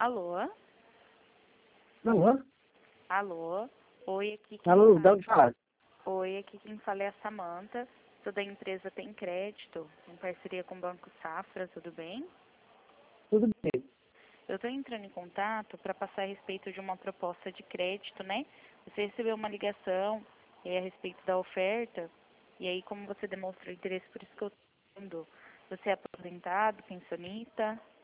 Alô? Alô? Alô? Oi, aqui quem Alô, fala? dá onde falar? Oi, aqui quem fala é a Samanta. Sou da empresa Tem Crédito, em parceria com o Banco Safra, tudo bem? Tudo bem. Eu estou entrando em contato para passar a respeito de uma proposta de crédito, né? Você recebeu uma ligação a respeito da oferta, e aí como você demonstrou interesse, por isso que eu estou falando. Você é aposentado, pensionista?